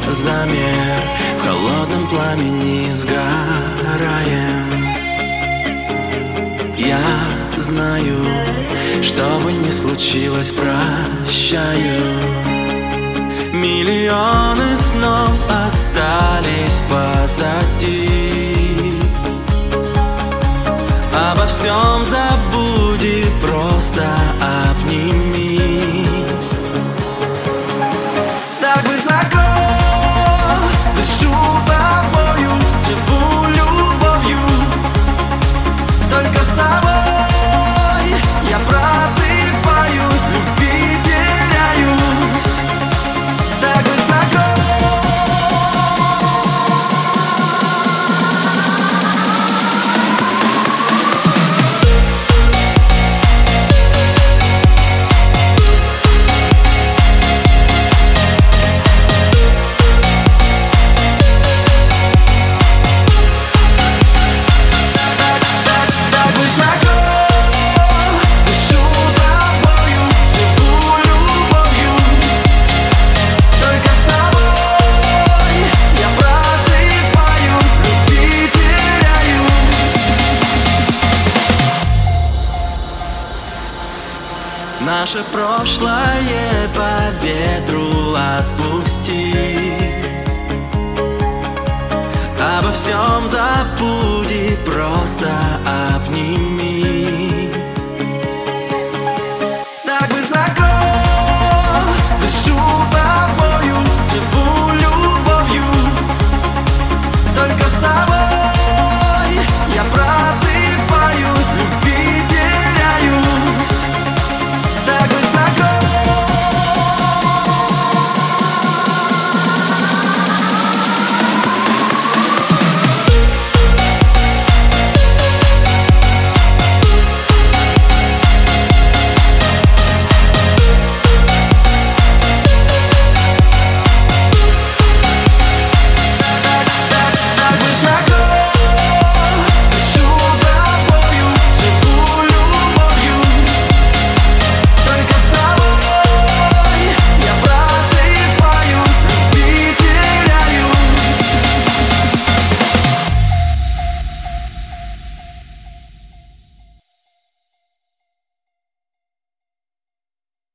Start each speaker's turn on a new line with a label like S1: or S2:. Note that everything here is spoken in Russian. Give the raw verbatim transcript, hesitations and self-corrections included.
S1: замер, в холодном пламени сгораем. Я знаю, что бы ни случилось, прощаю. Миллионы снов остались позади. Обо всем забудь и просто обними. Так высоко дышу тобою, живу любовью. Только с тобой я просыпаюсь, любви теряюсь. Так высоко. Наше прошлое по ветру отпусти. Обо всем забудь и просто обними.